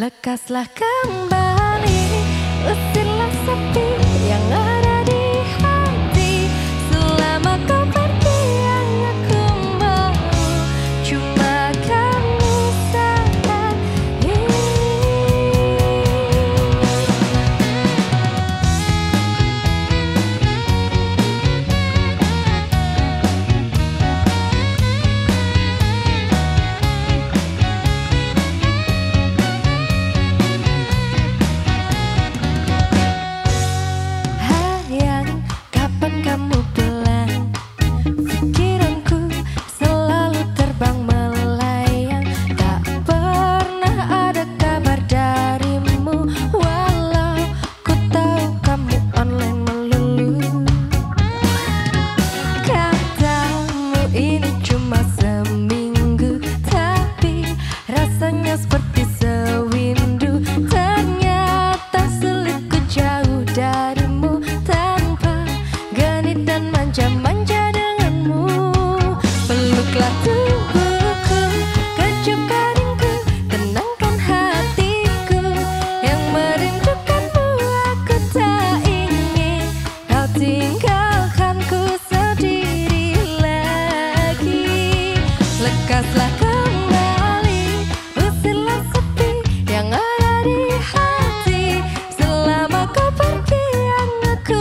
Lekaslah kembali, usirlah sepi yang ada di hati. Selama kau pergi yang aku mau cuma kamu saat ini. Kamu pulang, pikiranku selalu terbang melayang. Tak pernah ada kabar darimu, walau ku tahu kamu online melulu. Katamu ini cuma seminggu, tapi rasanya seperti sewindu. Ternyata sulit ku jauh darimu, dan manja-manja denganmu. Peluklah tubuhku, kecup keningku, tenangkan hatiku yang merindukanmu. Aku tak ingin kau tinggalkanku sendiri lagi. Lekaslah kembali, usirlah sepi yang ada di hati. Selama kau pergi yang aku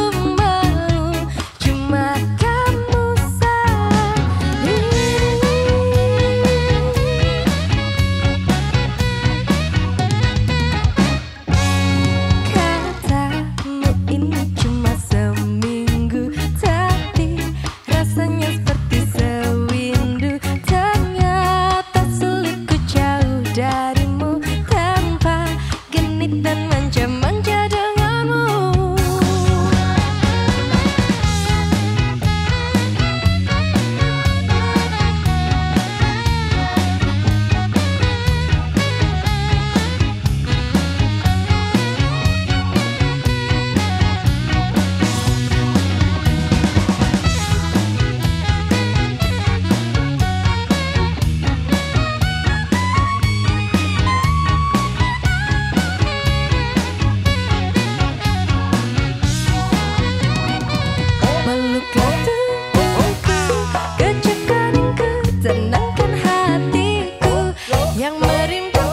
dan manja-manja denganmu. Tenangkan hatiku yang merindu.